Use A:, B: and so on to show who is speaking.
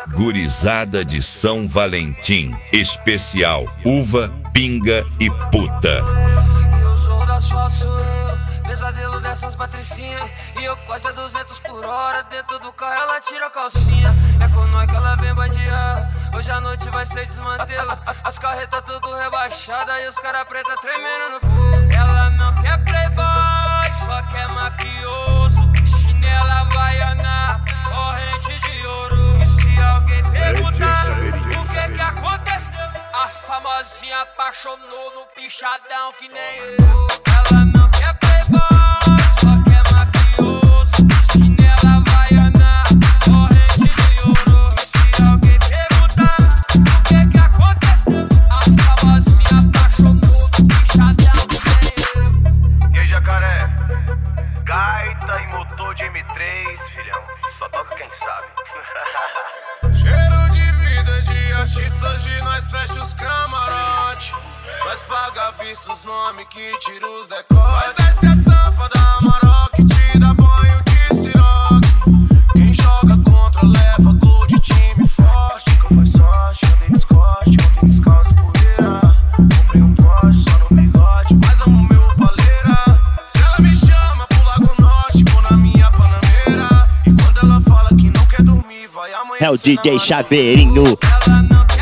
A: Gurizada de São Valentim, especial uva, pinga e puta.
B: E o som das fotos sou eu, pesadelo dessas patricinhas. E eu quase a 200 por hora, dentro do carro ela tira a calcinha. É com nós que ela vem bandear, hoje a noite vai ser desmantela. As carretas tudo rebaixadas e os cara preta tremendo no pé. Ela não quer playboy, só quer mafioso. Chinela havaiana, corrente de ouro. E se alguém perguntar o que aconteceu, a famosinha apaixonou no pichadão que nem eu. Ela não quer playboy, só quer mafioso. Chinela havaiana, corrente de ouro. E se alguém perguntar o que aconteceu, a famosinha apaixonou no pichadão que nem eu.
C: E aí, jacaré? Gaita e motor de M3, filhão. Só toca quem sabe.
D: Cheiro de vida de artista, hoje nós fecha os camarote. Nós paga vista os nomes que tira os decotes. Nós desce a tampa da Maroc, te dá banho de siroque. Quem joga contra leva gol de time forte. Nunca foi sorte, andei descorte, ontem descalço por virar. Comprei um Porsche só no bigode, mas amo meu paleira. Se ela me chama pro Lago Norte, vou na minha Panameira. E quando ela fala que não quer dormir, vai amanhecer.
E: É o DJ Chaveirinho.
B: Ela não